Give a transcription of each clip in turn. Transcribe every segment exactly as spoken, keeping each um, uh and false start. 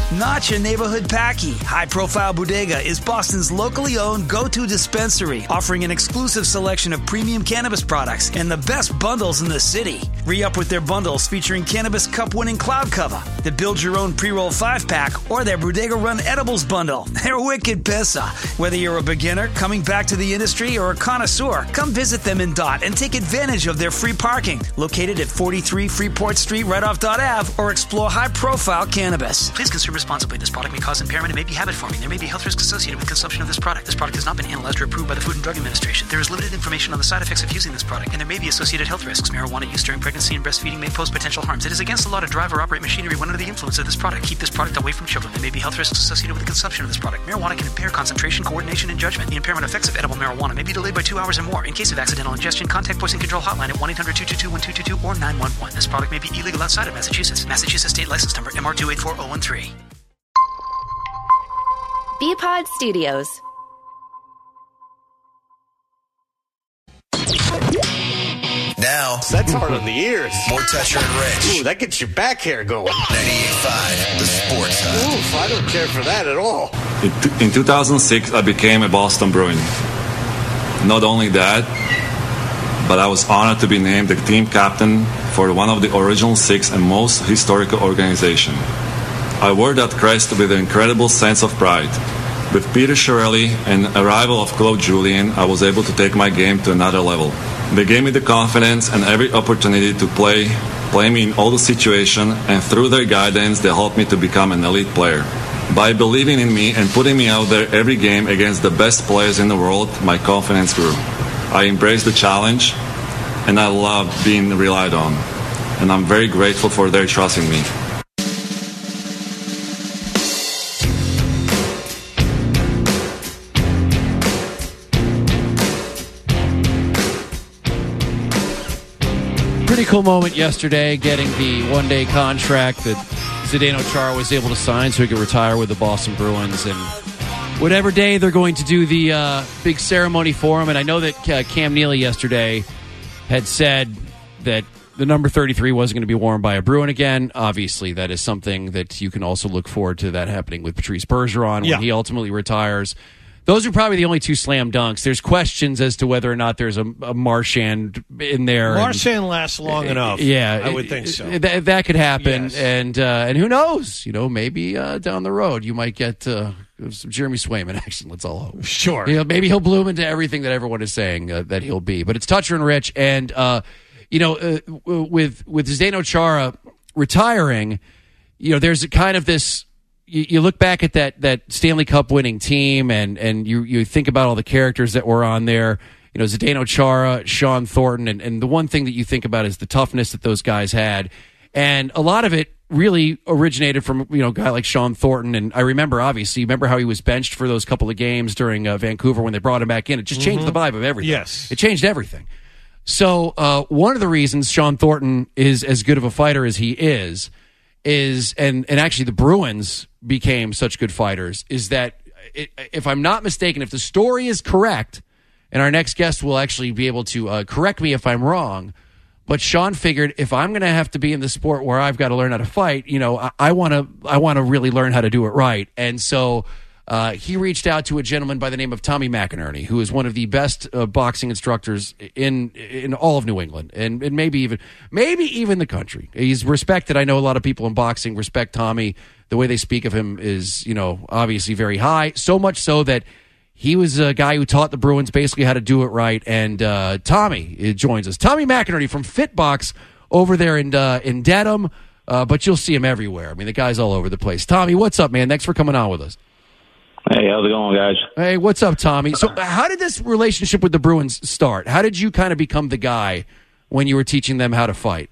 Not your neighborhood packy. High Profile Bodega is Boston's locally owned go-to dispensary, offering an exclusive selection of premium cannabis products and the best bundles in the city. Re-up with their bundles featuring Cannabis Cup-winning Cloud Cover, the Build Your Own Pre-Roll five-pack, or their Bodega Run Edibles bundle. They're wicked pissa. Whether you're a beginner coming back to the industry or a connoisseur, come visit them in Dot and take advantage of their free parking. Located at forty-three Freeport Street right off Dot Ave, or explore High Profile Cannabis. Please consume responsibly. This product may cause impairment and may be habit forming. There may be health risks associated with consumption of this product. This product has not been analyzed or approved by the Food and Drug Administration. There is limited information on the side effects of using this product, and there may be associated health risks. Marijuana use during pregnancy and breastfeeding may pose potential harms. It is against the law to drive or operate machinery when under the influence of this product. Keep this product away from children. There may be health risks associated with the consumption of this product. Marijuana can impair concentration, coordination, and judgment. The impairment effects of edible marijuana may be delayed by two hours or more. In case of accidental ingestion, contact Poison Control Hotline at one eight hundred two two two one two two two or nine one one. This product may be illegal outside of Massachusetts. Massachusetts State License Number M R two eight four zero one three. B-Pod Studios. Now, that's hard on the ears. More Toucher and Rich. Ooh, that gets your back hair going. ninety-eight point five, the Sports Hub. Oof, I don't care for that at all. In two thousand six, I became a Boston Bruin. Not only that, but I was honored to be named the team captain for one of the original six and most historical organization. I wore that crest with an incredible sense of pride. With Peter Chiarelli and arrival of Claude Julien, I was able to take my game to another level. They gave me the confidence and every opportunity to play, play me in all the situations, and through their guidance, they helped me to become an elite player. By believing in me and putting me out there every game against the best players in the world, my confidence grew. I embraced the challenge, and I love being relied on. And I'm very grateful for their trust in me. Pretty cool moment yesterday, getting the one-day contract that Zdeno Chara was able to sign so he could retire with the Boston Bruins. And whatever day they're going to do the uh, big ceremony for him, and I know that uh, Cam Neely yesterday had said that the number thirty-three wasn't going to be worn by a Bruin again. Obviously, that is something that you can also look forward to that happening with Patrice Bergeron when yeah. he ultimately retires. Those are probably the only two slam dunks. There's questions as to whether or not there's a, a Marchand in there. Marchand and, lasts long uh, enough. Yeah, I would think so. Th- that could happen, yes. and uh, and who knows? You know, maybe uh, down the road you might get uh, some Jeremy Swayman action. Let's all hope. Sure. You know, maybe he'll bloom into everything that everyone is saying uh, that he'll be. But it's Toucher and Rich, and uh, you know, uh, with with Zdeno Chara retiring, you know, there's kind of this. You, you look back at that that Stanley Cup winning team, and and you you think about all the characters that were on there. You know, Zdeno Chara, Sean Thornton, and, and the one thing that you think about is the toughness that those guys had. And a lot of it really originated from, you know, a guy like Sean Thornton. And I remember, obviously, remember how he was benched for those couple of games during uh, Vancouver when they brought him back in. It just changed mm-hmm. the vibe of everything. Yes. It changed everything. So uh, one of the reasons Sean Thornton is as good of a fighter as he is, is and, and actually the Bruins became such good fighters, is that, it, if I'm not mistaken, if the story is correct, and our next guest will actually be able to uh, correct me if I'm wrong, but Sean figured if I'm going to have to be in the sport where I've got to learn how to fight, you know, I want to I want to really learn how to do it right. And so uh, he reached out to a gentleman by the name of Tommy McInerney, who is one of the best uh, boxing instructors in in all of New England, and, and maybe even maybe even the country. He's respected. I know a lot of people in boxing respect Tommy. The way they speak of him is, you know, obviously very high. So much so that he was a guy who taught the Bruins basically how to do it right. And uh, Tommy joins us. Tommy McInerney from Fitbox over there in uh, in Dedham, uh, but you'll see him everywhere. I mean, the guy's all over the place. Tommy, what's up, man? Thanks for coming on with us. Hey, how's it going, guys? Hey, what's up, Tommy? So how did this relationship with the Bruins start? How did you kind of become the guy when you were teaching them how to fight?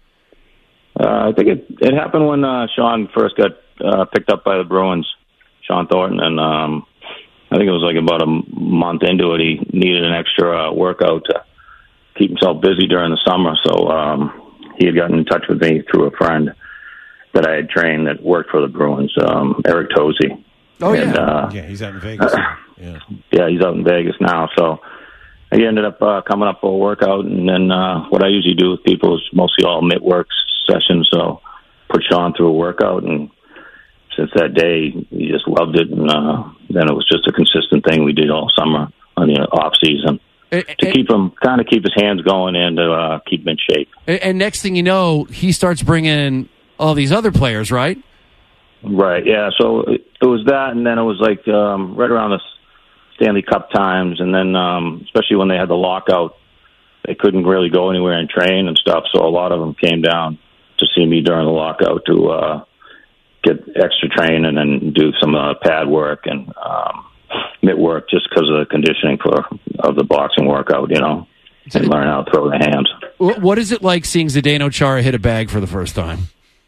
Uh, I think it, it happened when uh, Sean first got uh, picked up by the Bruins, Sean Thornton, and um, I think it was like about a month into it, he needed an extra uh, workout to keep himself busy during the summer. So um, he had gotten in touch with me through a friend that I had trained that worked for the Bruins, um, Eric Tosi. Oh, and, yeah. Uh, yeah, he's out in Vegas. Yeah, yeah, he's out in Vegas now. So he ended up uh, coming up for a workout, and then uh, what I usually do with people is mostly all mitt work sessions. So put Sean through a workout and since that day, he just loved it, and uh, then it was just a consistent thing we did all summer on the off season and, to and, keep him kind of keep his hands going and to uh, keep him in shape. And next thing you know, he starts bringing all these other players, right? Right. Yeah. So it, it was that, and then it was like um, right around the Stanley Cup times, and then um, especially when they had the lockout, they couldn't really go anywhere and train and stuff. So a lot of them came down to see me during the lockout to uh, get extra training and then do some uh, pad work and um, mitt work just because of the conditioning for of the boxing workout, you know, and learn how to throw the hands. What is it like seeing Zdeno Chara hit a bag for the first time?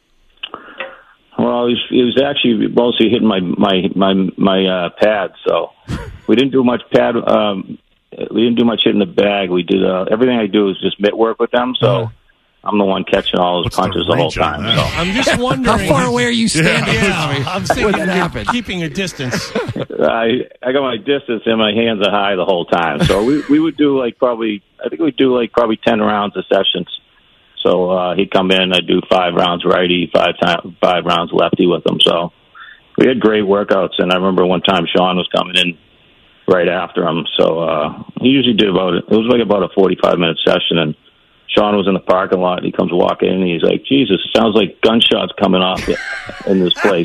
Well, he was, he was actually mostly hitting my my my my uh, pad, so we didn't do much pad. Um, we didn't do much hitting the bag. We did uh, everything I do is just mitt work with them, so. Uh-huh. I'm the one catching all his What's punches the the whole reach on time. that? So. I'm just wondering how far away are you standing? Yeah, Tommy? I'm thinking What you're happened? keeping a distance. I I got my distance and my hands are high the whole time. So we we would do like probably I think we'd do like probably ten rounds of sessions. So uh, he'd come in, I'd do five rounds righty, five time, five rounds lefty with him. So we had great workouts, and I remember one time Sean was coming in right after him. So uh, he usually did about it was like about a forty-five minute session, and Sean was in the parking lot, and he comes walking in, and he's like, Jesus, it sounds like gunshots coming off in this place.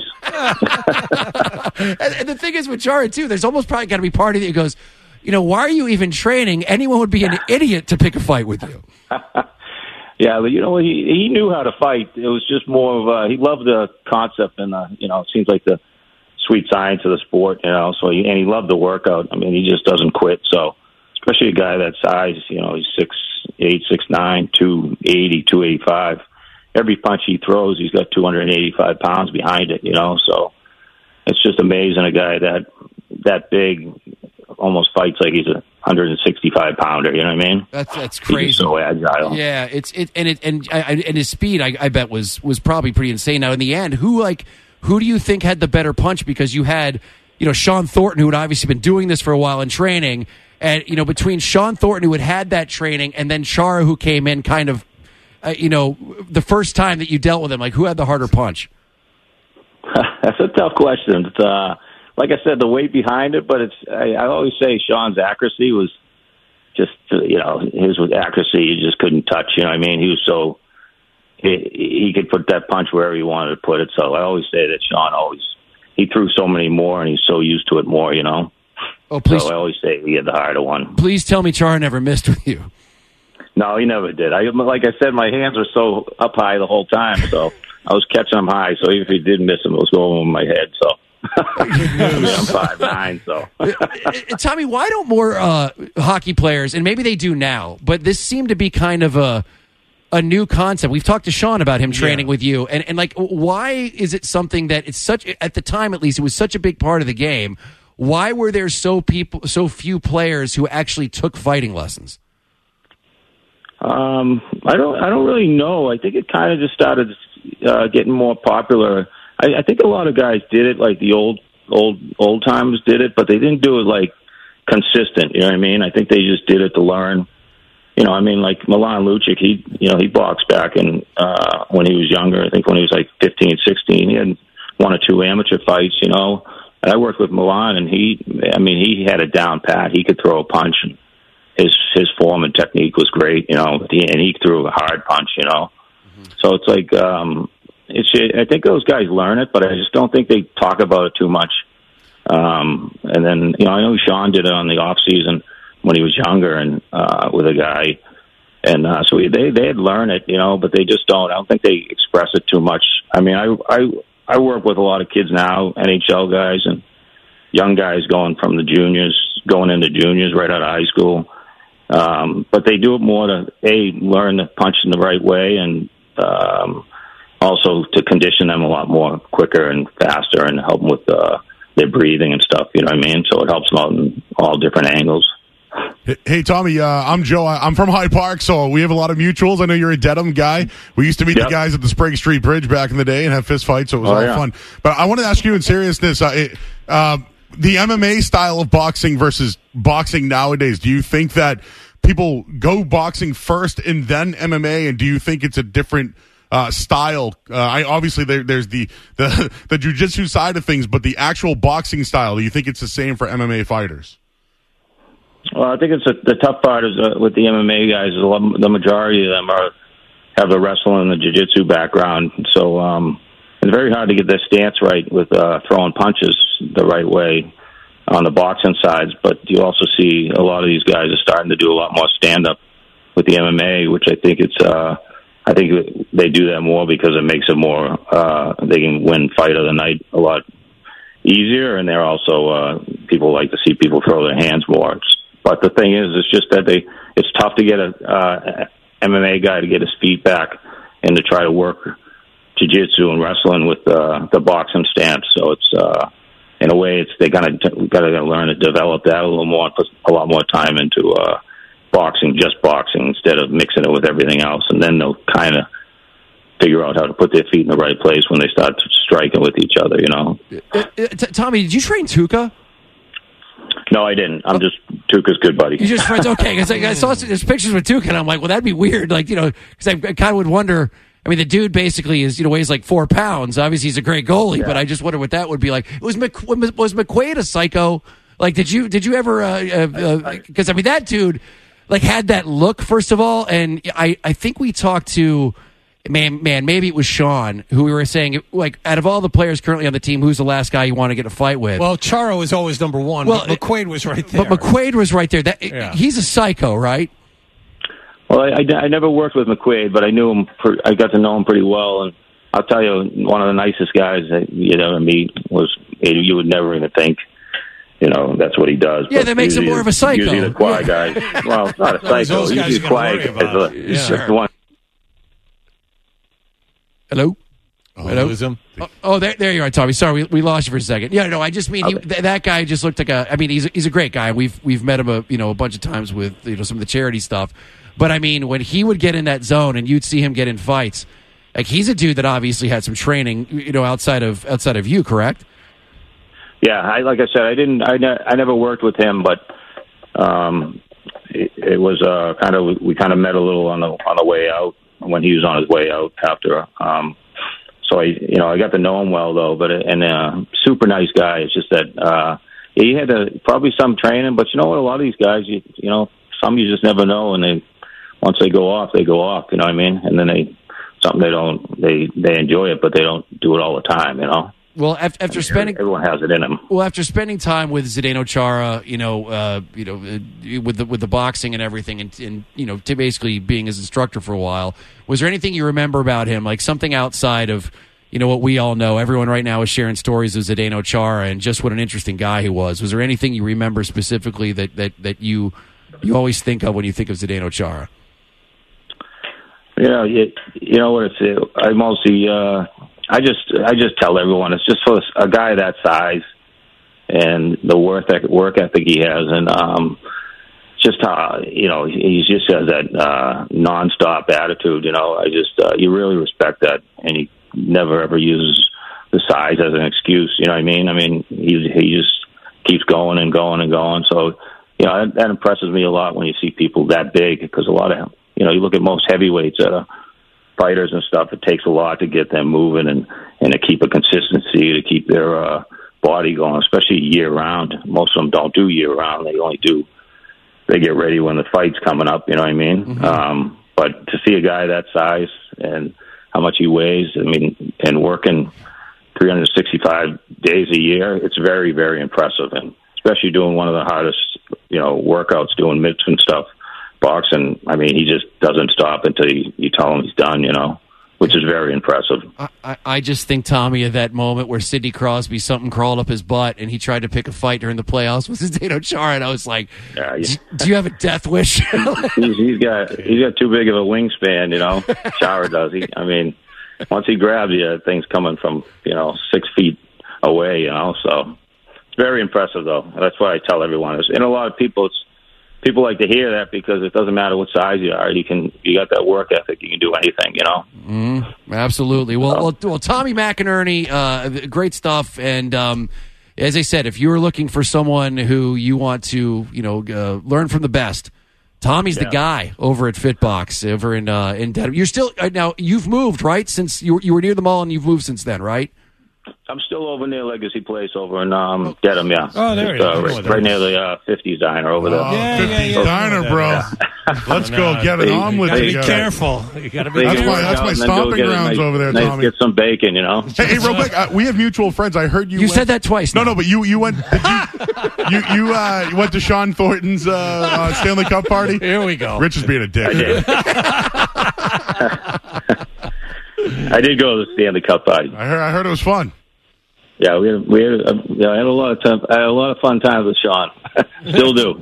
and, and the thing is with Chara, too, there's almost probably got to be part of it that goes, you know, why are you even training? Anyone would be an idiot to pick a fight with you. Yeah, but, you know, he he knew how to fight. It was just more of a, he loved the concept, and, uh, you know, it seems like the sweet science of the sport, you know, so he, and he loved the workout. I mean, he just doesn't quit, so especially a guy that size, you know, he's six eight, six nine, two eighty, two eighty-five. Every punch he throws, he's got two hundred eighty-five pounds behind it, you know. So it's just amazing a guy that that big almost fights like he's a one hundred sixty-five pounder. You know what I mean? That's that's crazy. He's so agile. Yeah, it's it and it and I, and his speed, I, I bet was was probably pretty insane. Now in the end, who like who do you think had the better punch? Because you had you know Sean Thornton, who had obviously been doing this for a while in training. And, you know, between Sean Thornton, who had had that training, and then Chara, who came in kind of, uh, you know, the first time that you dealt with him, like, who had the harder punch? That's a tough question. It's, uh, like I said, the weight behind it, but it's, I, I always say Sean's accuracy was just, uh, you know, his accuracy you just couldn't touch, you know what I mean? He was so, he, he could put that punch wherever he wanted to put it. So I always say that Sean always, he threw so many more, and he's so used to it more, you know? Oh, please! So I always say he had the harder one. Please tell me Chara never missed with you. No, he never did. I like I said, my hands were so up high the whole time, so I was catching them high. So even if he did miss them, it was going over my head. So I mean, I'm five nine. So Tommy, why don't more uh, hockey players, and maybe they do now, but this seemed to be kind of a a new concept. We've talked to Sean about him training yeah. with you, and and like, why is it something that it's such at the time at least it was such a big part of the game? Why were there so people, so few players who actually took fighting lessons? Um, I don't, I don't really know. I think it kind of just started uh, getting more popular. I, I think a lot of guys did it, like the old, old, old timers did it, but they didn't do it like consistent. You know what I mean? I think they just did it to learn. You know, I mean, like Milan Lucic, he, you know, he boxed back in uh, when he was younger. I think when he was like fifteen, sixteen, he had one or two amateur fights. You know. I worked with Milan, and he, I mean, he had it down pat. He could throw a punch, and his his form and technique was great, you know, he, and he threw a hard punch, you know. Mm-hmm. So it's like, um, it's. I think those guys learn it, but I just don't think they talk about it too much. Um, and then, you know, I know Sean did it on the off season when he was younger and uh, with a guy, and uh, so they they had learned it, you know, but they just don't. I don't think they express it too much. I mean, I I. I work with a lot of kids now, N H L guys and young guys going from the juniors, going into juniors right out of high school. Um, but they do it more to, A, learn to punch in the right way, and um, also to condition them a lot more quicker and faster and help them with uh, their breathing and stuff, you know what I mean? So it helps them out in all different angles. Hey, Tommy, uh, I'm Joe. I'm from Hyde Park, so we have a lot of mutuals. I know you're a Dedham guy. We used to meet yep. the guys at the Sprague Street Bridge back in the day and have fist fights, so it was oh, all yeah. fun. But I want to ask you in seriousness, uh, it, uh, the M M A style of boxing versus boxing nowadays, do you think that people go boxing first and then M M A, and do you think it's a different uh, style? Uh, I obviously there, there's the the the jiu-jitsu side of things, but the actual boxing style. Do you think it's the same for M M A fighters? Well, I think it's a, the tough part is uh, with the M M A guys. Is a lot, the majority of them are have the wrestling and the jiu-jitsu background, so um, it's very hard to get their stance right with uh, throwing punches the right way on the boxing sides. But you also see a lot of these guys are starting to do a lot more stand-up with the M M A, which I think it's. Uh, I think they do that more because it makes it more. Uh, they can win fight of the night a lot easier, and they're also uh, people like to see people throw their hands more. But the thing is, it's just that they. It's tough to get a uh, M M A guy to get his feet back and to try to work jiu-jitsu and wrestling with uh, the boxing stance. So it's uh, in a way, it's they gotta gotta learn to develop that a little more, put a lot more time into uh, boxing, just boxing, instead of mixing it with everything else, and then they'll kind of figure out how to put their feet in the right place when they start striking with each other. You know. Uh, uh, t- Tommy, did you train Tuca? No, I didn't. I'm just Tuca's good buddy. You just friends? Okay, because I, I saw there's pictures with Tuca, and I'm like, well, that'd be weird. Like, you know, because I, I kind of would wonder. I mean, the dude basically is, you know, weighs like four pounds. Obviously, he's a great goalie, yeah. But I just wonder what that would be like. Was Mc, was McQuaid a psycho? Like, did you did you ever? Because uh, uh, uh, I mean, that dude like had that look first of all, and I I think we talked to. Man, man, maybe it was Sean who we were saying, like, out of all the players currently on the team, who's the last guy you want to get a fight with? Well, Charo is always number one, well, but McQuaid was right there. But McQuaid was right there. That, yeah. He's a psycho, right? Well, I, I, I never worked with McQuaid, but I knew him. Per, I got to know him pretty well, and I'll tell you, one of the nicest guys that you'd ever meet was, you would never even think, you know, that's what he does. Yeah, that makes him more of a psycho. Usually the quiet yeah. guy. Well, not a psycho. Those guys usually quiet guy. Yeah. Sure. The one. Hello? Oh, Hello? lose him? Oh, oh, there, there you are, Tommy. Sorry, we, we lost you for a second. Yeah, no, I just mean he, th- that guy just looked like a. I mean, he's a, he's a great guy. We've we've met him a you know a bunch of times with you know some of the charity stuff. But I mean, when he would get in that zone and you'd see him get in fights, like he's a dude that obviously had some training, you know, outside of outside of you, correct? Yeah, I like I said, I didn't. I, ne- I never worked with him, but um, it, it was uh, kind of we kind of met a little on the on the way out. When he was on his way out after, um, so I, you know, I got to know him well though. But and uh, super nice guy. It's just that uh, he had a, probably some training, but you know what? A lot of these guys, you, you know, some you just never know, and they once they go off, they go off. You know what I mean? And then they something they don't they they enjoy it, but they don't do it all the time. You know. Well, after, after I mean, spending everyone has it in them. Well, after spending time with Zdeno Chara, you know, uh, you know, uh, with the with the boxing and everything, and, and you know, to basically being his instructor for a while, was there anything you remember about him, like something outside of, you know, what we all know? Everyone right now is sharing stories of Zdeno Chara and just what an interesting guy he was. Was there anything you remember specifically that that, that you you always think of when you think of Zdeno Chara? You know, you, you know what it's. I mostly. Uh, I just I just tell everyone it's just for a guy that size and the work work ethic he has, and um, just how you know he just has that uh, nonstop attitude. You know, I just uh, you really respect that, and he never ever uses the size as an excuse. You know what I mean? I mean he he just keeps going and going and going. So you know that, that impresses me a lot when you see people that big, because a lot of you know you look at most heavyweights that are fighters and stuff, it takes a lot to get them moving and, and to keep a consistency, to keep their uh, body going, especially year round. Most of them don't do year round. They only do, they get ready when the fight's coming up, you know what I mean? Mm-hmm. Um, but to see a guy that size and how much he weighs, I mean, and working three hundred sixty-five days a year, it's very, very impressive. And especially doing one of the hardest, you know, workouts, doing mitts and stuff. Boxing, I mean, he just doesn't stop until you, you tell him he's done, you know, which is very impressive. I, I just think, Tommy, of that moment where Sidney Crosby, something crawled up his butt and he tried to pick a fight during the playoffs with Zdeno Chara, and I was like, yeah, yeah. Do you have a death wish? he's, he's got he's got too big of a wingspan, you know, Chara does. He, I mean, once he grabs you, thing's coming from, you know, six feet away, you know, so it's very impressive, though. That's why I tell everyone. And a lot of people, it's, people like to hear that because it doesn't matter what size you are. You can, you got that work ethic. You can do anything, you know. Mm, absolutely. Well, well, well, Tommy McInerney, uh, great stuff. And um, as I said, if you're looking for someone who you want to, you know, uh, learn from the best, Tommy's Yeah. the guy over at Fitbox over in uh, in Dedham. You're still uh, now. You've moved, right? Since you were, you were near the mall, and you've moved since then, right? I'm still over near Legacy Place over in um, Dedham, yeah. Oh, there it Just, uh, is. right, right near the uh, fifties diner over there. Oh, Yeah, yeah, fifties yeah. Diner, bro. Let's go get an Hey, omelet hey, Be together. careful. You got to be That's careful. my- that's my And then go stomping get a grounds nice- over there, nice, Tommy. Get some bacon, you know. Hey, hey, real quick, uh, we have mutual friends. I heard you. You went- said that twice. No, now. no, but you you went did you you you, uh, you went to Sean Thornton's uh, uh, Stanley Cup party. Here we go. Rich is being a dick. I did. I did go to the Stanley Cup party. I heard I heard it was fun. Yeah, we had, we had, uh, yeah, I had a lot of time. I had a lot of fun times with Sean. Still do.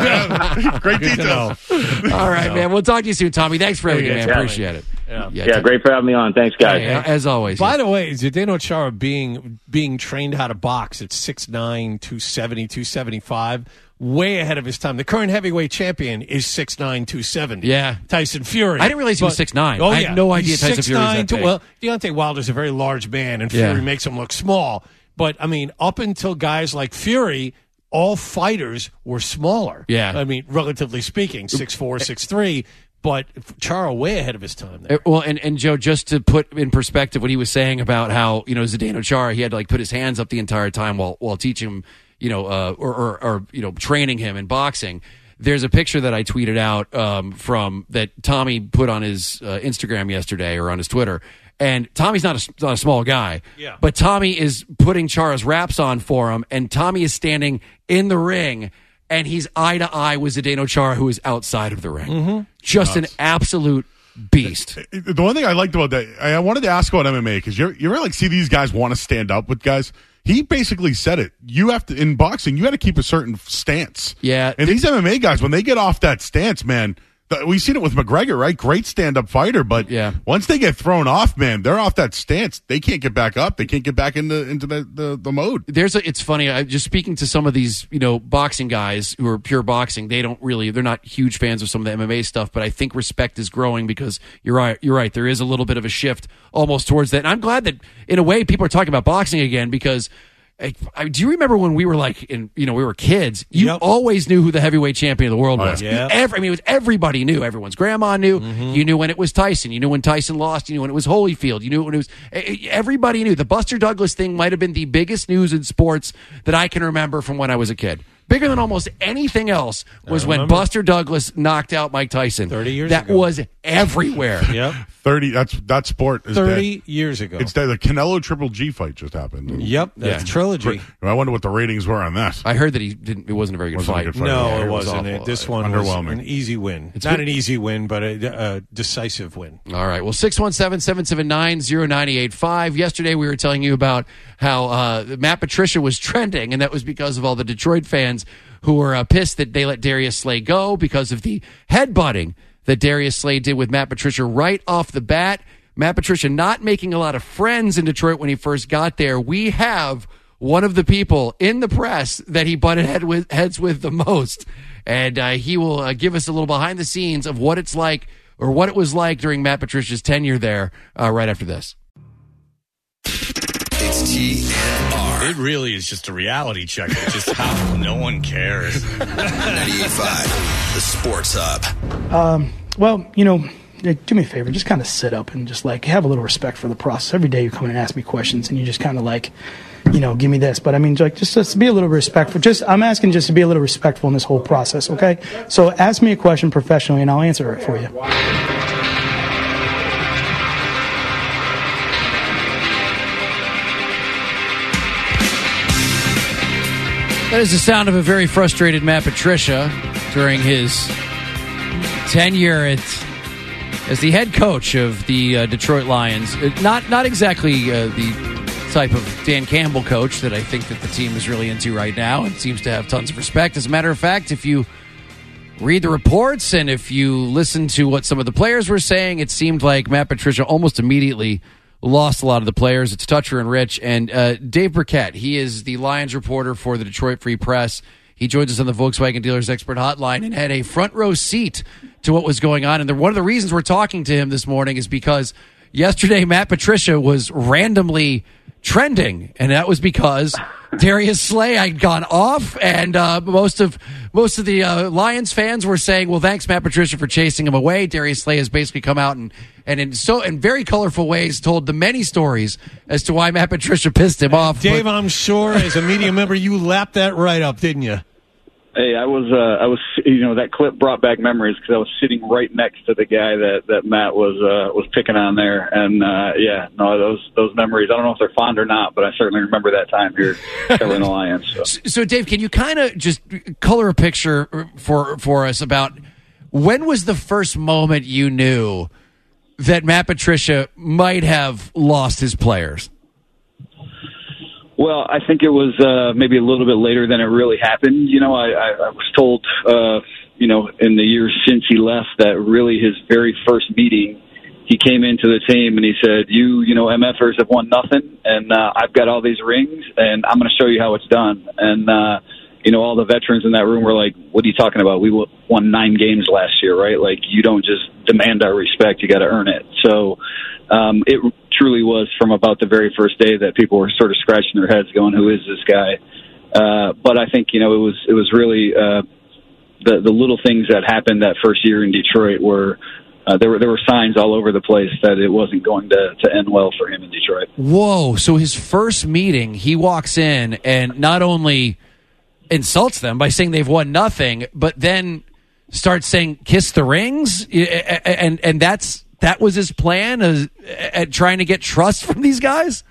Oh, great detail. All right, man. We'll talk to you soon, Tommy. Thanks for everything, man. Yeah. Appreciate it. Yeah. Yeah, Yeah, t- great for having me on. Thanks, guys. hey, as always. By the way, Zdeno Chara being being trained how to box at six nine, two seventy, two seventy-five, way ahead of his time. The current heavyweight champion is six nine, two seventy. Yeah. Tyson Fury. I didn't realize he was But- six nine. Oh, I had yeah. no idea He's Tyson Fury was that 6'9", big. Well, Deontay Wilder's a very large man, and Yeah. Fury makes him look small. But, I mean, up until guys like Fury, all fighters were smaller. Yeah. I mean, relatively speaking, six four, six three. But Chara way ahead of his time there. Uh, Well, and, and Joe, just to put in perspective what he was saying about how, you know, Zdeno Chara, he had to like put his hands up the entire time while while teaching him, you know, uh, or, or, or, you know, training him in boxing. There's a picture that I tweeted out um, from that Tommy put on his uh, Instagram yesterday or on his Twitter. And Tommy's not a, not a small guy, Yeah. but Tommy is putting Chara's wraps on for him, and Tommy is standing in the ring, and he's eye to eye with Zdeno Chara, who is outside of the ring. Mm-hmm. Just an absolute beast. The one thing I liked about that, I I wanted to ask about M M A because you you ever like see these guys want to stand up with guys. He basically said it. You have to in boxing. You got to keep a certain stance. Yeah. And these M M A guys, when they get off that stance, man, th- we've seen it with McGregor, right? Great stand-up fighter, but Yeah. once they get thrown off, man, they're off that stance. They can't get back up. They can't get back into into the the, the mode. There's a, it's funny. I just speaking to some of these, you know, boxing guys who are pure boxing. They don't really, they're not huge fans of some of the M M A stuff. But I think respect is growing because you're right. You're right. There is a little bit of a shift almost towards that. And I'm glad that in a way people are talking about boxing again because. I, I, do you remember when we were like in, you know, we were kids? You Yep. always knew who the heavyweight champion of the world Oh, was. yeah. Every, I mean, it was everybody knew. Everyone's grandma knew. You knew when it was Tyson. You knew when Tyson lost. You knew when it was Holyfield. You knew when it was. eh, eh, Everybody knew. The Buster Douglas thing might have been the biggest news in sports that I can remember from when I was a kid. Bigger than almost anything else was when remember. Buster Douglas knocked out Mike Tyson. thirty years that ago. was everywhere. Yep. Thirty. That's that sport is thirty dead. years ago. It's dead. The Canelo Triple G fight just happened. Yep. That's Yeah. trilogy. I wonder what the ratings were on that. I heard that he didn't. It wasn't a very good Wasn't a fight. good fight. No, Yeah, it was wasn't. awful. It. This one Underwhelming. was an easy win. It's Not good. an easy win, but a, a decisive win. All right. Well, six one seven, seven seven nine, zero nine eight five. Yesterday, we were telling you about how uh, Matt Patricia was trending, and that was because of all the Detroit fans who were uh, pissed that they let Darius Slay go because of the headbutting that Darius Slay did with Matt Patricia right off the bat. Matt Patricia not making a lot of friends in Detroit when he first got there. We have one of the people in the press that he butted head with, heads with the most. And uh, he will uh, give us a little behind the scenes of what it's like or what it was like during Matt Patricia's tenure there uh, right after this. It's T N R. It really is just a reality check. It's just how no one cares. ninety-eight point five, the Sports Hub. Um, well, you know, do me a favor, just kind of sit up and just like have a little respect for the process. Every day you come in and ask me questions and you just kind of like, you know, give me this. But I mean, like, just, just be a little respectful. Just, I'm asking just to be a little respectful in this whole process, okay? So ask me a question professionally and I'll answer it for you. That is the sound of a very frustrated Matt Patricia during his tenure at, as the head coach of the uh, Detroit Lions. Uh, Not not exactly uh, the type of Dan Campbell coach that I think that the team is really into right now and seems to have tons of respect. As a matter of fact, if you read the reports and if you listen to what some of the players were saying, it seemed like Matt Patricia almost immediately lost a lot of the players. It's Toucher and Rich. And uh, Dave Burkett, he is the Lions reporter for the Detroit Free Press. He joins us on the Volkswagen Dealers Expert Hotline and had a front row seat to what was going on. And the, one of the reasons we're talking to him this morning is because yesterday Matt Patricia was randomly trending, and that was because Darius Slay had gone off, and uh, most of most of the uh, Lions fans were saying, "Well, thanks Matt Patricia for chasing him away." Darius Slay has basically come out and and in so in very colorful ways told the many stories as to why Matt Patricia pissed him off. Dave, but- I'm sure as a media member, you lapped that right up, didn't you? Hey, I was, uh, I was, you know, that clip brought back memories because I was sitting right next to the guy that, that Matt was, uh, was picking on there. And, uh, yeah, no, those, those memories, I don't know if they're fond or not, but I certainly remember that time here covering the Lions. So, so Dave, can you kind of just color a picture for, for us about when was the first moment you knew that Matt Patricia might have lost his players? Well, I think it was uh, maybe a little bit later than it really happened. You know, I, I, I was told, uh, you know, in the years since he left that really his very first meeting, he came into the team and he said, you, you know, MFers have won nothing, and uh, I've got all these rings, and I'm going to show you how it's done. And, uh, you know, all the veterans in that room were like, what are you talking about? We won nine games last year, right? Like, you don't just demand our respect. You got to earn it. So um, it truly was from about the very first day that people were sort of scratching their heads going, who is this guy? Uh, but I think, you know, it was it was really uh, the, the little things that happened that first year in Detroit were uh, there were there were signs all over the place that it wasn't going to, to end well for him in Detroit. Whoa. So his first meeting, he walks in and not only insults them by saying they've won nothing, but then starts saying kiss the rings, and and that's that was his plan as, at trying to get trust from these guys.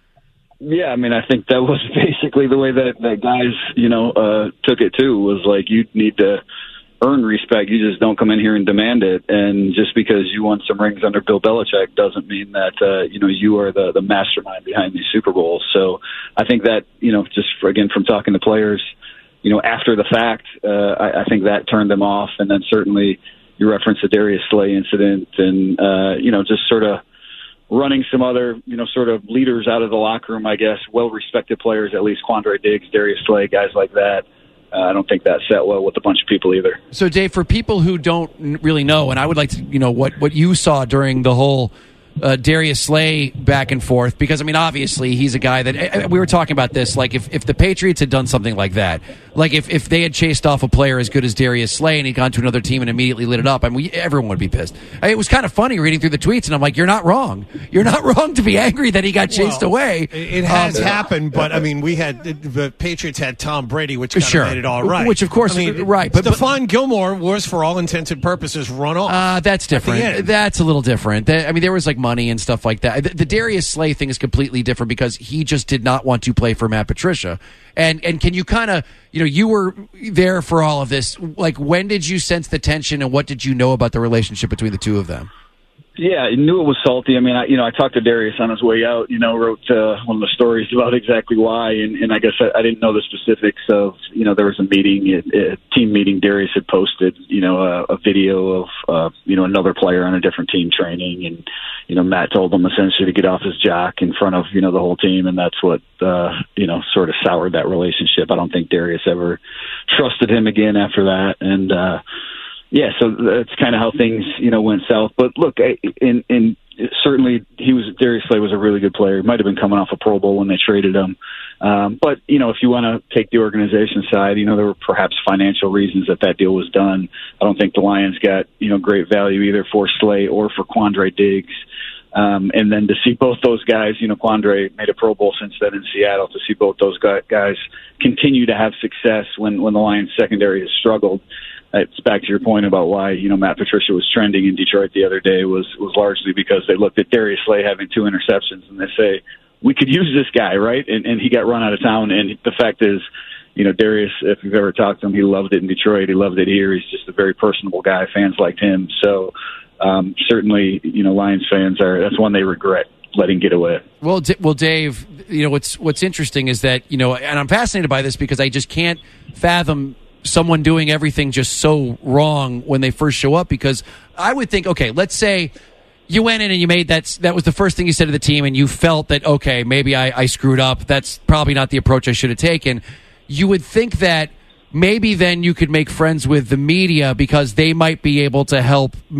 Yeah, I mean, I think that was basically the way that that guys, you know, uh, took it too. Was like, you need to earn respect. You just don't come in here and demand it. And just because you won some rings under Bill Belichick doesn't mean that uh, you know you are the the mastermind behind these Super Bowls. So I think that, you know, just for, again from talking to players, you know, after the fact, uh, I, I think that turned them off. And then certainly you referenced the Darius Slay incident and, uh, you know, just sort of running some other, you know, sort of leaders out of the locker room, I guess, well-respected players, at least Quandre Diggs, Darius Slay, guys like that. Uh, I don't think that sat well with a bunch of people either. So, Dave, for people who don't really know, and I would like to, you know, what, what you saw during the whole Uh, Darius Slay back and forth, because I mean obviously he's a guy that uh, we were talking about this, like if, if the Patriots had done something like that, like if, if they had chased off a player as good as Darius Slay and he'd gone to another team and immediately lit it up, I mean we, everyone would be pissed. I mean, it was kind of funny reading through the tweets and I'm like, you're not wrong you're not wrong to be angry that he got chased well, away. It has um, happened, but I mean we had the Patriots had Tom Brady, which kind sure. of made it all right, which of course I mean, right, but Stephon but, Gilmore was for all intents and purposes run off. Uh, that's different. That's a little different. I mean there was like money and stuff like that. The, the Darius Slay thing is completely different because he just did not want to play for Matt Patricia. And and can you kind of, you know, you were there for all of this. Like, when did you sense the tension and what did you know about the relationship between the two of them? Yeah, I knew it was salty. I mean, I, you know, I talked to Darius on his way out, you know, wrote uh, one of the stories about exactly why, and, and I guess I, I didn't know the specifics of, you know, there was a meeting, a, a team meeting. Darius had posted, you know, a, a video of, uh, you know, another player on a different team training, and, you know, Matt told him essentially to get off his jock in front of, you know, the whole team, and that's what, uh, you know, sort of soured that relationship. I don't think Darius ever trusted him again after that, and, uh, yeah, so that's kind of how things, you know, went south. But look, in, in certainly he was Darius Slay was a really good player. He might have been coming off a Pro Bowl when they traded him. Um, but you know, if you want to take the organization side, you know, there were perhaps financial reasons that that deal was done. I don't think the Lions got, you know, great value either for Slay or for Quandre Diggs. Um, and then to see both those guys, you know, Quandre made a Pro Bowl since then in Seattle. To see both those guys continue to have success when when the Lions secondary has struggled. It's back to your point about why, you know, Matt Patricia was trending in Detroit the other day was, was largely because they looked at Darius Slay having two interceptions and they say, we could use this guy, right? And, and he got run out of town. And the fact is, you know, Darius, if you've ever talked to him, he loved it in Detroit. He loved it here. He's just a very personable guy. Fans liked him. So um, certainly, you know, Lions fans are, that's one they regret letting get away. Well, D- well, Dave, you know, what's, what's interesting is that, you know, and I'm fascinated by this because I just can't fathom someone doing everything just so wrong when they first show up, because I would think, okay, let's say you went in and you made that, that was the first thing you said to the team and you felt that, okay, maybe I, I screwed up. That's probably not the approach I should have taken. You would think that maybe then you could make friends with the media because they might be able to help make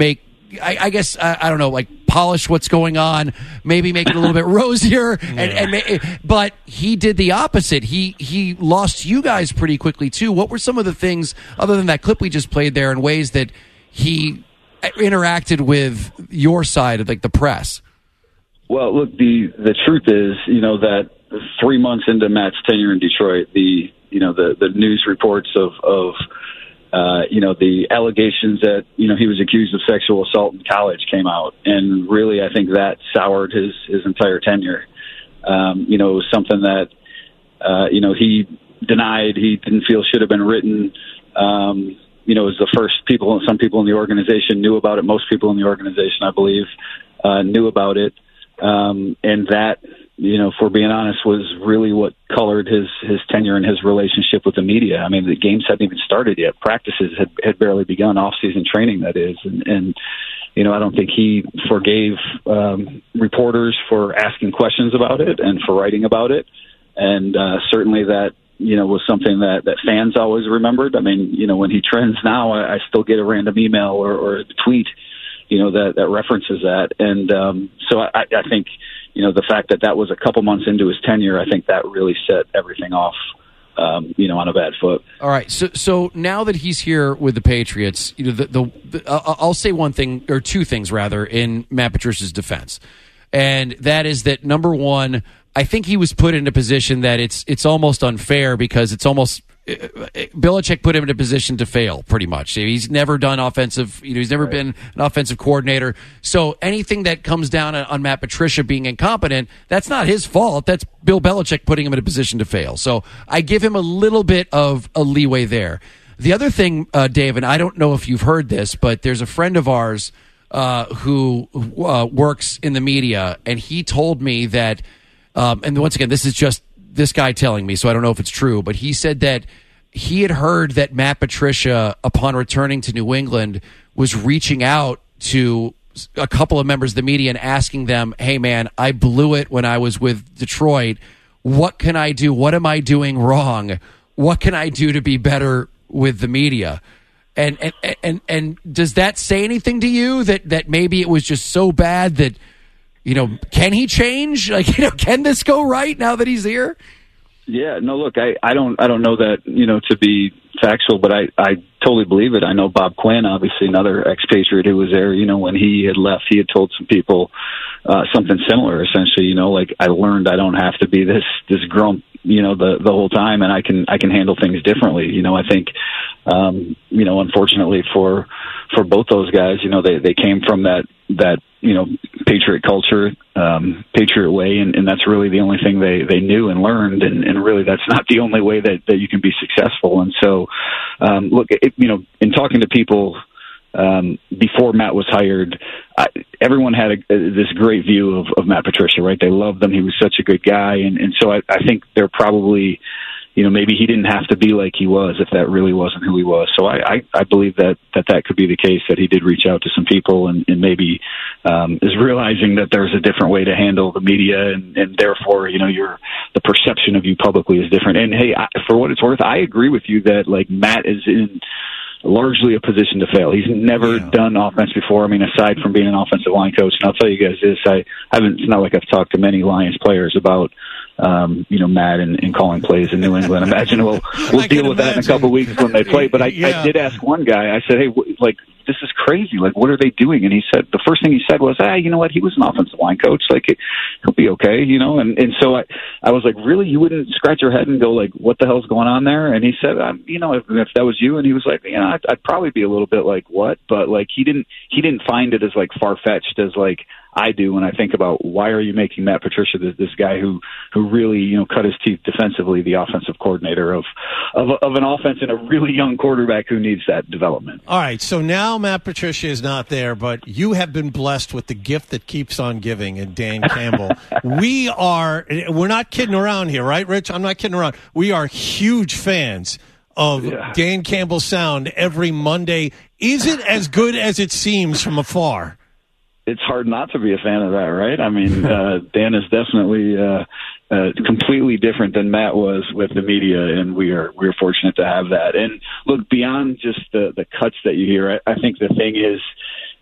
I, I guess I, I don't know, like polish what's going on, maybe make it a little bit rosier, and, and and but he did the opposite. He he lost you guys pretty quickly too. What were some of the things other than that clip we just played there, in ways that he interacted with your side of like the press? Well, look, the the truth is, you know, that three months into Matt's tenure in Detroit, the you know the the news reports of of Uh, you know, the allegations that, you know, he was accused of sexual assault in college came out. And really, I think that soured his, his entire tenure. Um, you know, it was something that, uh, you know, he denied, he didn't feel should have been written. Um, you know, it was the first people, some people in the organization knew about it. Most people in the organization, I believe, uh, knew about it. Um, and that, you know, for being honest, was really what colored his, his tenure and his relationship with the media. I mean, the games hadn't even started yet. Practices had, had barely begun, off-season training, that is. And, and, you know, I don't think he forgave um, reporters for asking questions about it and for writing about it. And uh, certainly that, you know, was something that, that fans always remembered. I mean, you know, when he trends now, I, I still get a random email or, or a tweet, you know, that, that references that. And um, so I, I think, you know, the fact that that was a couple months into his tenure, I think that really set everything off, um, you know, on a bad foot. All right. So, so now that he's here with the Patriots, you know, the, the, the uh, I'll say one thing or two things rather in Matt Patricia's defense, and that is that number one, I think he was put in a position that it's it's almost unfair because it's almost Belichick put him in a position to fail pretty much. He's never done offensive, you know, he's never right. been an offensive coordinator. So anything that comes down on Matt Patricia being incompetent, that's not his fault. That's Bill Belichick putting him in a position to fail. So I give him a little bit of a leeway there. The other thing, uh, Dave, and I don't know if you've heard this, but there's a friend of ours uh, who uh, works in the media, and he told me that, um, and once again, this is just this guy telling me, so I don't know if it's true, but he said that he had heard that Matt Patricia, upon returning to New England, was reaching out to a couple of members of the media and asking them, hey, man, I blew it when I was with Detroit. What can I do? What am I doing wrong? What can I do to be better with the media? And and and, and does that say anything to you, that, that maybe it was just so bad that, you know, can he change? Like, you know, can this go right now that he's here? Yeah, no, look, I, I don't I don't know that, you know, to be factual, but I, I totally believe it. I know Bob Quinn, obviously another expatriate who was there, you know, when he had left, he had told some people uh, something similar, essentially, you know, like, I learned I don't have to be this, this grump, you know, the, the whole time, and I can, I can handle things differently. You know, I think, um, you know, unfortunately for, for both those guys, you know, they, they came from that, that, you know, Patriot culture, um, Patriot way, and, and that's really the only thing they, they knew and learned, and, and really that's not the only way that, that you can be successful. And so, um, look, it, you know, in talking to people um, before Matt was hired, I, everyone had a, this great view of, of Matt Patricia, right? They loved him. He was such a good guy, and, and so I, I think they're probably, you know, maybe he didn't have to be like he was if that really wasn't who he was. So I, I, I believe that, that that could be the case, that he did reach out to some people and, and maybe um, is realizing that there's a different way to handle the media, and, and therefore, you know, your the perception of you publicly is different. And hey, I, for what it's worth, I agree with you that, like, Matt is in largely a position to fail. He's never yeah. done offense before. I mean, aside from being an offensive line coach, and I'll tell you guys this, I haven't, it's not like I've talked to many Lions players about, um, you know, Matt and, and calling plays in New England. Imagine we'll, we'll deal with imagine. that in a couple of weeks when they play. But I, yeah. I did ask one guy, I said, hey, w- like, this is crazy. Like, what are they doing? And he said, the first thing he said was, ah, you know what? He was an offensive line coach. Like, he'll be okay, you know? And, and so I, I was like, really? You wouldn't scratch your head and go, like, what the hell's going on there? And he said, um, you know, if, if that was you, and he was like, you know, I'd, I'd probably be a little bit like, what? But, like, he didn't, he didn't find it as, like, far-fetched as, like, I do when I think about why are you making Matt Patricia this, this guy who, who really, you know, cut his teeth defensively, the offensive coordinator of, of, of an offense and a really young quarterback who needs that development. All right, so now Matt Patricia is not there, but you have been blessed with the gift that keeps on giving in Dan Campbell. we are, we're not kidding around here, right, Rich? I'm not kidding around. We are huge fans of yeah. Dan Campbell's sound every Monday. Is it as good as it seems from afar? It's hard not to be a fan of that, right? I mean, uh, Dan is definitely uh, uh, completely different than Matt was with the media, and we are we're fortunate to have that. And look, beyond just the, the cuts that you hear, I, I think the thing is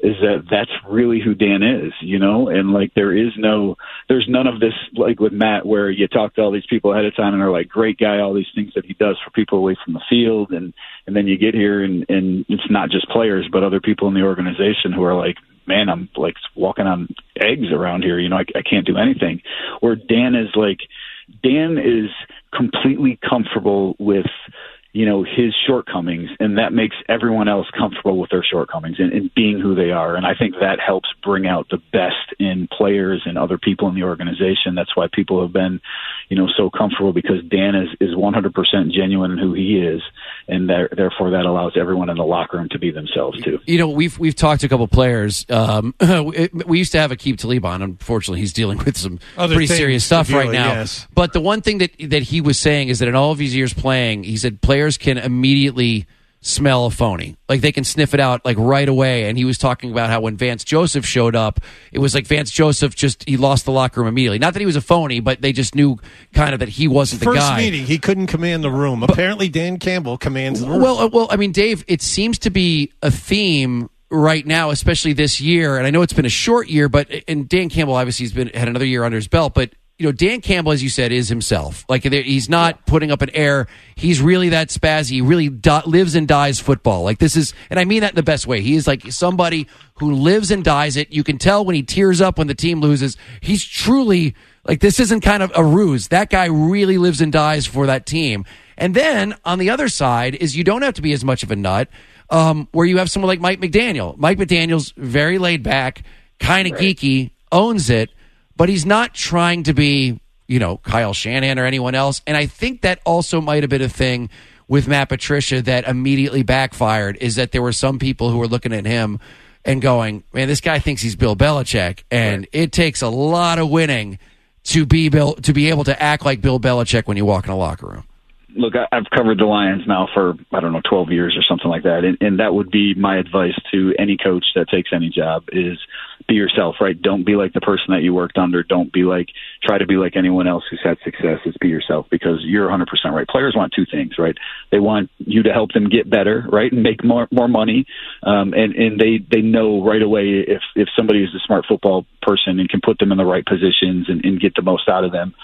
is that that's really who Dan is, you know, and like there is no, there's none of this like with Matt where you talk to all these people ahead of time and are like, great guy, all these things that he does for people away from the field, and and then you get here and and it's not just players but other people in the organization who are like, man, I'm like walking on eggs around here, you know, I, I can't do anything. Where Dan is like, Dan is completely comfortable with, you know, his shortcomings, and that makes everyone else comfortable with their shortcomings and, and being who they are. And I think that helps bring out the best in players and other people in the organization. That's why people have been, you know, so comfortable, because Dan is, is one hundred percent genuine in who he is. And there, therefore that allows everyone in the locker room to be themselves too. You know, we've, we've talked to a couple players. Um, we used to have Aqib Talib on. Unfortunately, he's dealing with some Other pretty serious stuff deal, right now. Yes. But the one thing that, that he was saying is that in all of his years playing, he said players can immediately smell a phony. Like they can sniff it out like right away. And he was talking about how when Vance Joseph showed up, it was like Vance Joseph just, he lost the locker room immediately. Not that he was a phony, but they just knew kind of that he wasn't the First guy. First meeting, he couldn't command the room. But, apparently Dan Campbell commands the room. Well, uh, well, I mean, Dave, it seems to be a theme right now, especially this year. And I know it's been a short year, but, and Dan Campbell obviously has been, had another year under his belt, but you know, Dan Campbell, as you said, is himself. Like, he's not putting up an air. He's really that spazzy. He really do- lives and dies football. Like, this is, and I mean that in the best way. He is like somebody who lives and dies it. You can tell when he tears up when the team loses. He's truly, like, this isn't kind of a ruse. That guy really lives and dies for that team. And then, on the other side, is you don't have to be as much of a nut, um, where you have someone like Mike McDaniel. Mike McDaniel's very laid back, kind of right. geeky, owns it. But he's not trying to be, you know, Kyle Shanahan or anyone else. And I think that also might have been a thing with Matt Patricia that immediately backfired, is that there were some people who were looking at him and going, man, this guy thinks he's Bill Belichick. And right. it takes a lot of winning to be Bill, to be able to act like Bill Belichick when you walk in a locker room. Look, I've covered the Lions now for, I don't know, twelve years or something like that. And, and that would be my advice to any coach that takes any job is be yourself, right? Don't be like the person that you worked under. Don't be like, try to be like anyone else who's had success. Is be yourself, because you're one hundred percent right. Players want two things, right? They want you to help them get better, right? And make more, more money. Um, and, and they, they know right away if, if somebody is a smart football person and can put them in the right positions and, and get the most out of them.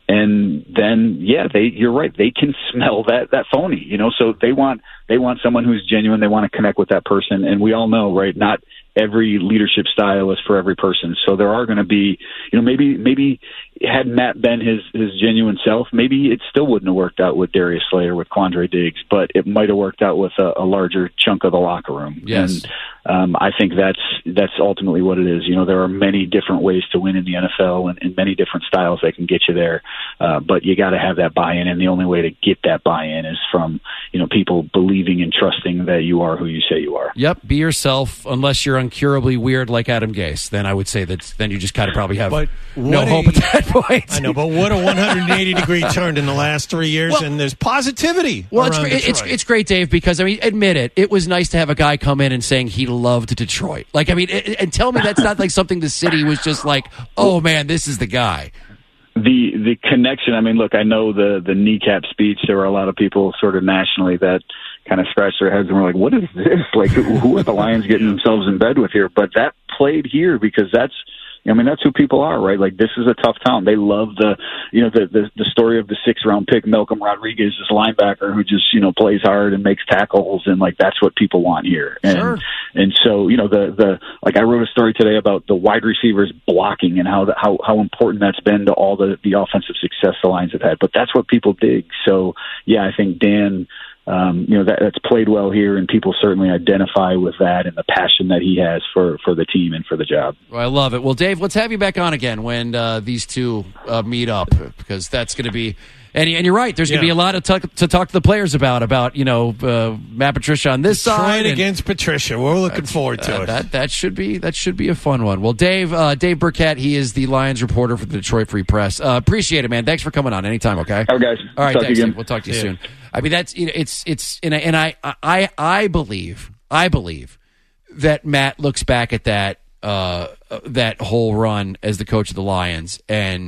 And then, yeah, they, you're right. They can smell that, that phony, you know, so they want, they want someone who's genuine. They want to connect with that person. And we all know, right, not every leadership style is for every person. So there are going to be, you know, maybe, maybe had Matt been his, his genuine self, maybe it still wouldn't have worked out with Darius Slay or with Quandre Diggs, but it might have worked out with a, a larger chunk of the locker room. Yes. And, um, I think that's, that's ultimately what it is. You know, there are many different ways to win in the N F L and, and many different styles that can get you there. Uh, but you got to have that buy-in. And the only way to get that buy-in is from, you know, people believing and trusting that you are who you say you are. Yep. Be yourself, unless you're incurably weird like Adam Gase. Then I would say that then you just kind of probably have but no a, hope at that point. I know, but what a one hundred eighty degree turn in the last three years, well, and there's positivity. Well, it's around great, it's Detroit. it's great, Dave, because I mean, admit it, it was nice to have a guy come in and saying he loved Detroit. Like, I mean, it, and tell me that's not like something the city was just like, oh man, this is the guy. The the connection. I mean, look, I know the the kneecap speech. There were a lot of people sort of nationally that kind of scratched their heads and were like, "What is this? Like, who are the Lions getting themselves in bed with here?" But that played here because that's, I mean, that's who people are, right? Like, this is a tough town. They love the, you know, the the, the story of the sixth round pick, Malcolm Rodriguez, this linebacker who just, you know, plays hard and makes tackles, and like that's what people want here. And sure. and so, you know, the the like I wrote a story today about the wide receivers blocking and how the, how how important that's been to all the the offensive success the Lions have had. But that's what people dig. So yeah, I think Dan. Um, you know, that, that's played well here, and people certainly identify with that and the passion that he has for, for the team and for the job. Well, I love it. Well, Dave, let's have you back on again when uh, these two uh, meet up, because that's going to be and, and you're right. There's going to yeah. be a lot of talk, to talk to the players about, about, you know, uh, Matt Patricia on this Detroit side. against Patricia. We're looking forward to uh, it. That that should be that should be a fun one. Well, Dave uh, Dave Burkett, he is the Lions reporter for the Detroit Free Press. Uh, appreciate it, man. Thanks for coming on. Anytime, okay? All right, guys. All right, talk thanks. to you again. We'll talk to you yeah. soon. I mean, that's you know, it's it's and I, and I I I believe I believe that Matt looks back at that uh, that whole run as the coach of the Lions, and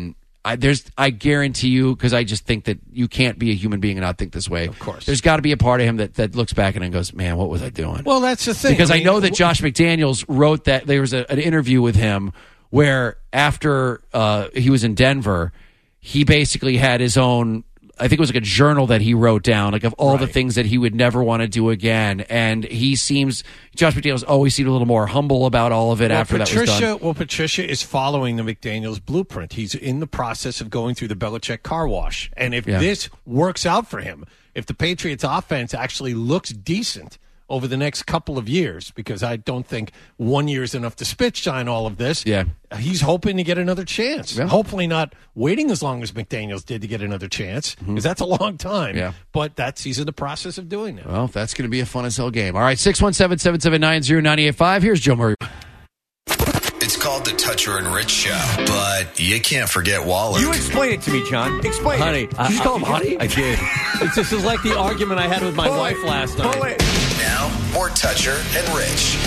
I, there's, I guarantee you, because I just think that you can't be a human being and not think this way. Of course. There's got to be a part of him that, that looks back and goes, man, what was I doing? Well, that's the thing. Because I, I mean, know that Josh McDaniels wrote that there was a, an interview with him where after uh, he was in Denver, he basically had his own, I think it was like a journal that he wrote down, like of all right. the things that he would never want to do again. And he seems, Josh McDaniels always seemed a little more humble about all of it well, after Patricia, that was done. Well, Patricia is following the McDaniels blueprint. He's in the process of going through the Belichick car wash. And if yeah. this works out for him, if the Patriots offense actually looks decent over the next couple of years, because I don't think one year is enough to spit shine all of this. Yeah. He's hoping to get another chance. Yeah. Hopefully not waiting as long as McDaniels did to get another chance, because mm-hmm. that's a long time. Yeah. But that's he's in the process of doing that. Well, that's going to be a fun as hell game. All right, six one seven, seven seven nine, zero nine eight five. Here's Joe Murray. It's called the Toucher and Rich Show, but you can't forget Waller. You explain it to me, John. Explain honey. it. Honey. Did you call him uh, honey? I did. It's just like the argument I had with my Pull wife it. last Pull night. It. Now, more Toucher and Rich.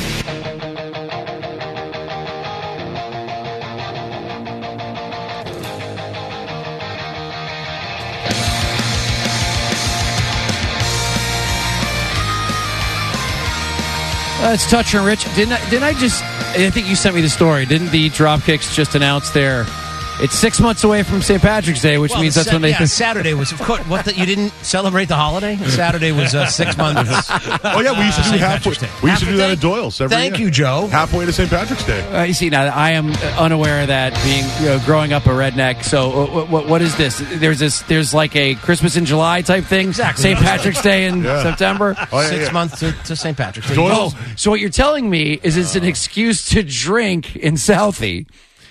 Uh, it's Toucher and Rich. Didn't I, didn't I just... I think you sent me the story. Didn't the Dropkicks just announce their... It's six months away from Saint Patrick's Day, which well, means that's sa- when they... Yeah, th- Saturday was... Of course, what, the, you didn't celebrate the holiday? Saturday was uh, six months. Oh, yeah, we used to do halfway. We used to do that at Doyle's every Thank year. you, Joe. Halfway to Saint Patrick's Day. Uh, you see, now I am unaware of that, being you know, growing up a redneck. So, uh, what, what is this? There's this. There's like a Christmas in July type thing. Exactly. Saint Patrick's Day in Yeah. September. Oh, yeah, Six yeah. months to, to Saint Patrick's Day. Doyle's- Oh, so what you're telling me is it's an excuse to drink in Southie.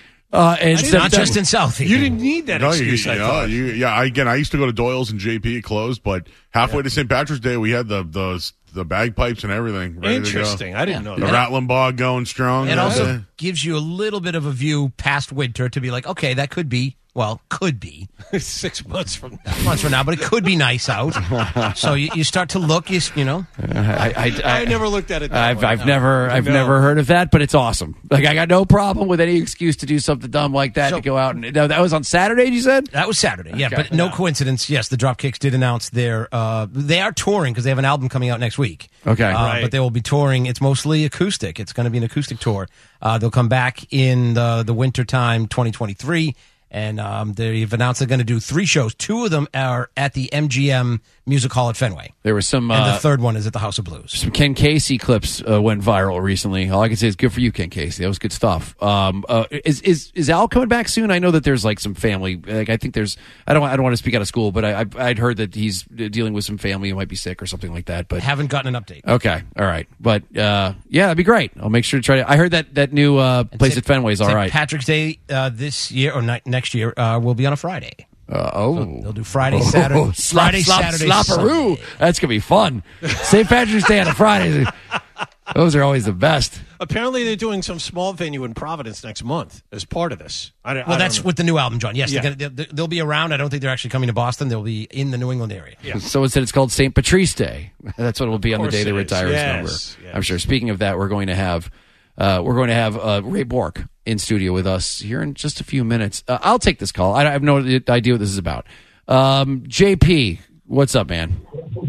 Uh, and It's not just in Southie. You didn't need that No, you, excuse, I you know, thought. you, yeah. I, again, I used to go to Doyle's and J P. It closed, but halfway to Saint Patrick's Day, we had the the the bagpipes and everything. Ready Interesting. To go. I didn't know The that. Rattling Bog going strong. It Uh, also gives you a little bit of a view past winter to be like, okay, that could be, well, could be. Six months from now. months from now, but it could be nice out. So you, you start to look, you, you know. I, I, I, I never looked at it that I've, way. I've No. never, I've No. never heard of that, but it's awesome. Like I got no problem with any excuse to do something dumb like that So- to go out and. No, that was on Saturday. You said That was Saturday, yeah. Okay. But no coincidence. Yes, the Dropkicks did announce their. Uh, they are touring because they have an album coming out next week. Okay. uh, Right. but they will be touring. It's mostly acoustic. It's going to be an acoustic tour. Uh, they'll come back in the the winter time, twenty twenty-three, and um, they've announced they're going to do three shows. Two of them are at the M G M Music Hall at Fenway, there was some. and Uh, the third one is at the House of Blues. Some Ken Casey clips uh, went viral recently. All I can say is good for you, Ken Casey. That was good stuff. Um, uh, is is is Al coming back soon? I know that there's like some family. Like I think there's. I don't. I don't want to speak out of school, but I, I I'd heard that he's dealing with some family who might be sick or something like that. But Haven't gotten an update. okay, all right. But uh, yeah, that'd be great. I'll make sure to try to. I heard that that new uh, place Saint- at Fenway is all Saint right. Patrick's Day uh, this year or ni- next year uh, will be on a Friday. Uh, oh, So they'll do Friday, Saturday, Oh, slop, Friday, slop, Saturday, slopperoo. Sunday. That's gonna be fun. Saint Patrick's Day on a Friday. Those are always the best. Apparently, they're doing some small venue in Providence next month as part of this. I don't, I Well, don't that's know. with the new album, John. Yes, Yeah. they're gonna, they'll, they'll be around. I don't think they're actually coming to Boston. They'll be in the New England area. Yeah. Someone said it's called Saint Patrice Day. That's what it will be on the course day they it is. retire his Yes, number. yes. I'm sure. Speaking of that, we're going to have uh, we're going to have uh, Ray Bork in studio with us here in just a few minutes. Uh, I'll take this call. I have no idea what this is about. Um, J P, what's up, man?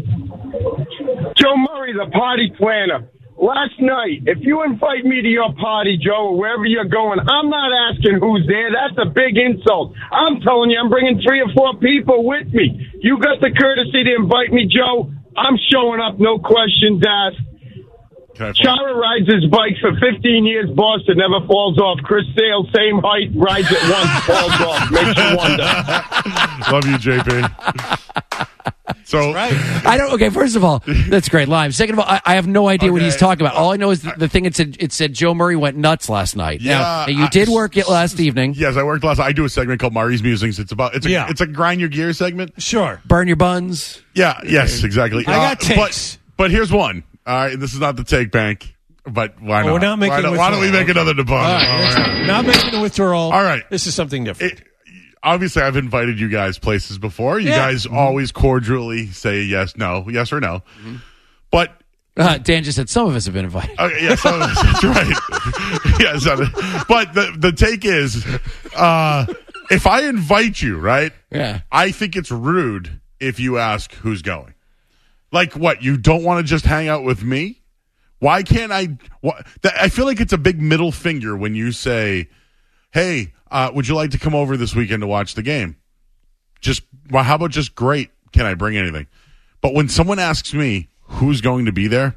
Joe Murray, the party planner. Last night, if you invite me to your party, Joe, or wherever you're going, I'm not asking who's there. That's a big insult. I'm telling you, I'm bringing three or four people with me. You got the courtesy to invite me, Joe. I'm showing up, no questions asked. Chara rides his bike for fifteen years, Boston, never falls off. Chris Sale, same height, rides it once, falls off. Makes you wonder. Love you, J P. So I don't. Okay, first of all, that's a great line. Second of all, I, I have no idea what he's talking about. All I know is the, the thing it said. It said Joe Murray went nuts last night. Yeah, now, now, you did work it last evening. Yes, I worked last. I do a segment called Murray's Musings. It's about it's a Yeah. it's a grind your gear segment. Sure. Burn your buns. Yeah. Yes. Exactly. I got Uh, takes. But, but here's one. All right. This is not the take bank. But why Oh, not? we're not making why, don't, a why don't we withdrawal. make another debunk? All right, that's fine. Not making a withdrawal. All right. This is something different. It, obviously, I've invited you guys places before. You Yeah. guys always cordially say yes, no, yes or no. Mm-hmm. But Uh, Dan just said some of us have been invited. Okay, yeah, so, that's right. yeah, so, but the the take is, uh, if I invite you, right? Yeah. I think it's rude if you ask who's going. Like what? You don't want to just hang out with me? Why can't I? What, that, I feel like it's a big middle finger when you say, "Hey, uh, would you like to come over this weekend to watch the game?" Just well, how about just great? Can I bring anything? But when someone asks me who's going to be there,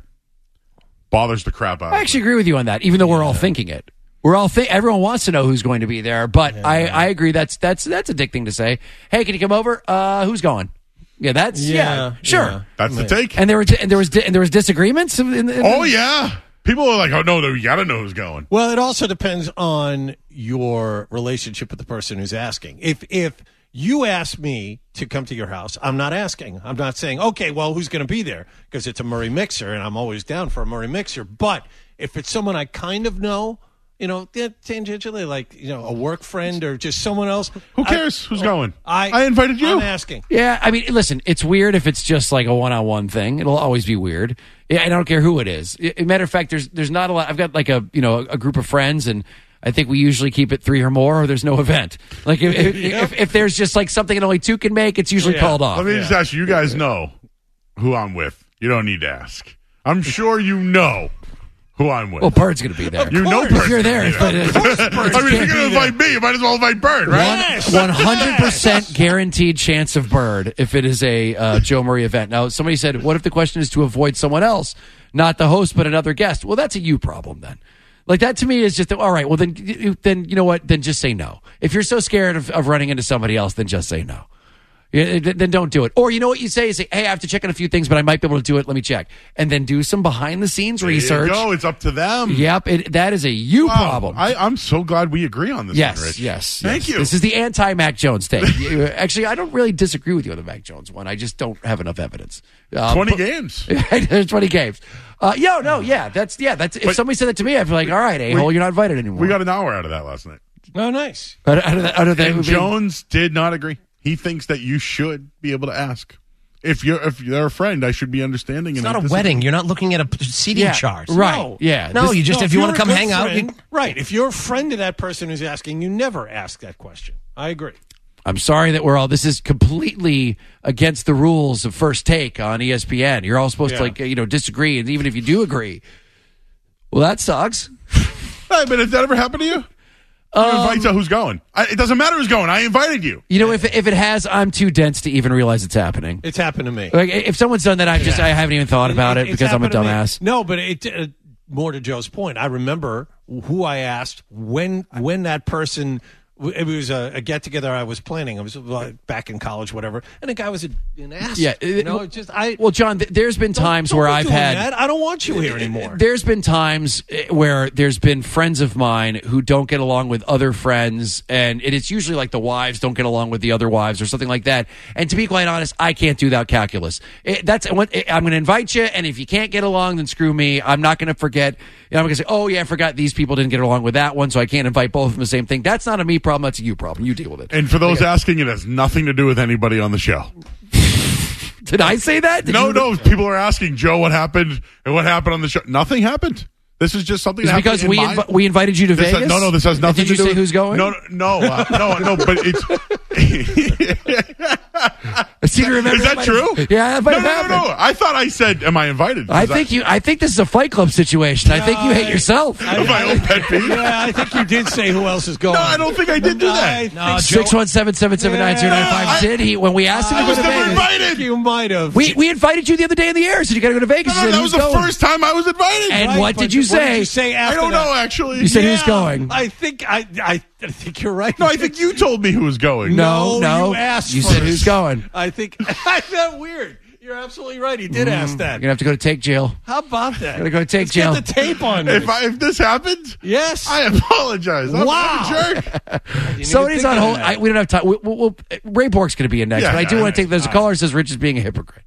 bothers the crap out of me. I actually agree with you on that, even though we're all thinking it. We're all th- everyone wants to know who's going to be there, but yeah. I, I agree that's that's that's a dick thing to say. Hey, can you come over? Uh, who's going? Yeah, that's yeah, yeah sure. Yeah. That's the take. And there were and there was and there was disagreements. In, in, in oh yeah, people are like, oh no, you got to know who's going. Well, it also depends on your relationship with the person who's asking. If if you ask me to come to your house, I'm not asking. I'm not saying, okay, well, who's going to be there? Because it's a Murray Mixer, and I'm always down for a Murray Mixer. But if it's someone I kind of know, you know, tangentially, like, you know, a work friend or just someone else. Who cares I, who's going? I, I invited you. I'm asking. Yeah, I mean, listen, it's weird if it's just like a one-on-one thing. It'll always be weird. I don't care who it is. As a matter of fact, there's there's not a lot. I've got like a, you know, a group of friends, and I think we usually keep it three or more, or there's no event. Like if if, yep. if, if there's just like something that only two can make, it's usually yeah. called off. Let me yeah. just ask you, you guys know who I'm with. You don't need to ask. I'm sure you know who I'm with. Well, Bird's going to be there. You know Bird's you're there. But, uh, I mean, if you're going to invite me, you might as well invite Bird, right? Yes. one hundred percent yes. guaranteed chance of Bird if it is a uh, Joe Murray event. Now, somebody said, what if the question is to avoid someone else, not the host, but another guest? Well, that's a you problem then. Like that to me is just, all right, well, then, then you know what? Then just say no. If you're so scared of, of running into somebody else, then just say no. Yeah, then don't do it. Or you know what you say is, say, hey, I have to check on a few things, but I might be able to do it. Let me check. And then do some behind-the-scenes there research. You go. It's up to them. Yep. It, that is a you wow. problem. I, I'm so glad we agree on this yes, one, Rich. Yes, Thank yes. you. This is the anti-Mac Jones take. Actually, I don't really disagree with you on the Mac Jones one. I just don't have enough evidence. Um, twenty games. There's twenty games. Uh, yo, no, yeah. That's, yeah. That's If but, somebody said that to me, I'd be like, all right, a-hole, you're not invited anymore. We got an hour out of that last night. Oh, nice. Out of, out of that, out of that, and Jones did not agree. He thinks that you should be able to ask. If you're if you're a friend, I should be understanding. It's and not a wedding. You're not looking at a seating yeah, chart. Right. No. Yeah. No, this, you just, no, if, if you want to come hang friend, out. You, right. If you're a friend of that person who's asking, you never ask that question. I agree. I'm sorry that we're all, this is completely against the rules of First Take on E S P N. You're all supposed yeah. to, like, you know, disagree. And even if you do agree, well, that sucks. Hey, but has that ever happened to you? You Um, invite to who's going. I, it doesn't matter who's going. I invited you. You know, if if it has, I'm too dense to even realize it's happening. It's happened to me. Like if someone's done that, I just yeah. I haven't even thought about it, it because I'm a dumbass. No, but it, uh, more to Joe's point, I remember who I asked when when that person. It was a, a get together I was planning. I was uh, back in college, whatever, and the guy was a, an ass. Yeah, you know, just I. Well, John, th- there's been times don't, don't where I've had. That. I don't want you here anymore. There's been times where there's been friends of mine who don't get along with other friends, and it, it's usually like the wives don't get along with the other wives or something like that. And to be quite honest, I can't do that calculus. It, that's I'm going to invite you, and if you can't get along, then screw me. I'm not going to forget. You know, I'm going to say, oh yeah, I forgot these people didn't get along with that one, so I can't invite both of them the same thing. That's not a me problem. That's a you problem. You deal with it. And for those asking, it has nothing to do with anybody on the show. Did I say that? Did no, you... no. People are asking, Joe, what happened and what happened on the show. Nothing happened. This is just something. It's that because we in inv- we invited you to this Vegas. Has, no, no. This has nothing. Did you to do say with, who's going? No, no, uh, no, no. But it's. I seem to remember. Is that true? Yeah, no, no, no, no. I thought I said, "Am I invited?" I think I, you. I think this is a Fight Club situation. No, I think you hate yourself. I, I, my own pet peeve. Yeah, I think you did say who else is going. No, I don't think I did do that. No, six one seven seven seven nine zero nine five. Did he? When we asked him to I was go to never Vegas, invited. You might have. We we invited you the other day in the air. Said you got to go to Vegas. No, no, that was the going. first time I was invited. And right, what did you say? What did you say after I don't that? know. Actually, you said yeah, who's going. I think I I. I think you're right. No, I think you told me who was going. No, no. You asked You first. said who's going. I think that's that weird. You're absolutely right. He did mm, ask that. You're going to have to go to take jail. How about that? You're going to go to take Let's jail. Get the tape on this. If, I, if this happened, yes. I apologize. I'm wow. a jerk. Somebody's on hold. I, we don't have time. We, we'll, we'll, Ray Bork's going to be in next, yeah, but I do yeah, want to take. There's a caller who says Rich is being a hypocrite.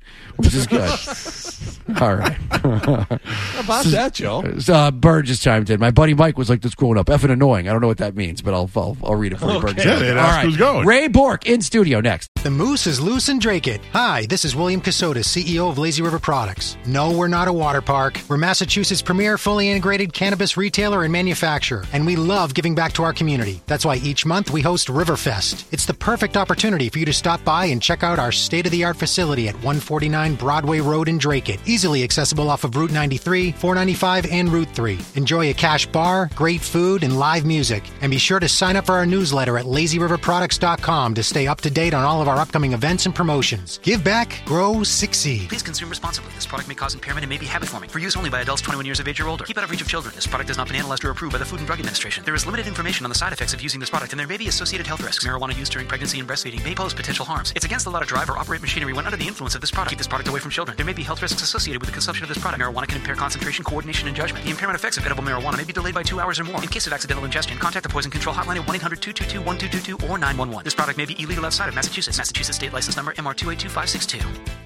which is good. All right. How about that, Joe? Uh, Bird just chimed in. My buddy Mike was like this growing up. Effing annoying. I don't know what that means, but I'll I'll, I'll read it for you. Okay. Bird. Yeah, they All ask right. who's going. Ray Bork in studio next. The moose is loose in Drake It. Hi, this is William Casoda, C E O of Lazy River Products. No, we're not a water park. We're Massachusetts' premier fully integrated cannabis retailer and manufacturer, and we love giving back to our community. That's why each month we host Riverfest. It's the perfect opportunity for you to stop by and check out our state-of-the-art facility at one forty-nine Broadway Road in Drake It, easily accessible off of Route ninety-three, four ninety-five, and Route three. Enjoy a cash bar, great food, and live music. And be sure to sign up for our newsletter at lazy river products dot com to stay up to date on all of our upcoming events and promotions. Give back, grow, succeed. Please consume responsibly. This product may cause impairment and may be habit forming. For use only by adults twenty-one years of age or older. Keep out of reach of children. This product has not been analyzed or approved by the Food and Drug Administration. There is limited information on the side effects of using this product, and there may be associated health risks. Marijuana use during pregnancy and breastfeeding may pose potential harms. It's against the law to drive or operate machinery when under the influence of this product. Keep this product away from children. There may be health risks associated with the consumption of this product. Marijuana can impair concentration, coordination, and judgment. The impairment effects of edible marijuana may be delayed by two hours or more. In case of accidental ingestion, contact the Poison Control Hotline at one eight hundred two two two one two two two or nine one one. This product may be illegal outside of Massachusetts. Massachusetts State License Number M R two eight two five six two.